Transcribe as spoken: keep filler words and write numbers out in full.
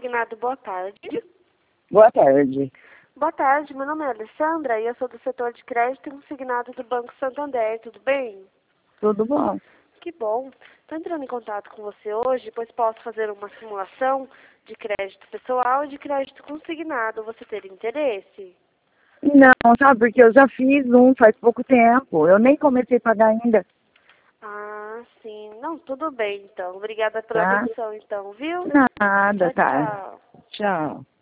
Consignado, boa tarde. Boa tarde. Boa tarde, meu nome é Alessandra e eu sou do setor de crédito e consignado do Banco Santander, tudo bem? Tudo bom? Que bom. Estou entrando em contato com você hoje, pois posso fazer uma simulação de crédito pessoal e de crédito consignado. Você ter interesse? Não, sabe, porque eu já fiz um faz pouco tempo. Eu nem comecei a pagar ainda, Ah, sim. Não, tudo bem, então. Obrigada pela tá? atenção, então, viu? Nada, Tchau, tá? tchau. Tchau.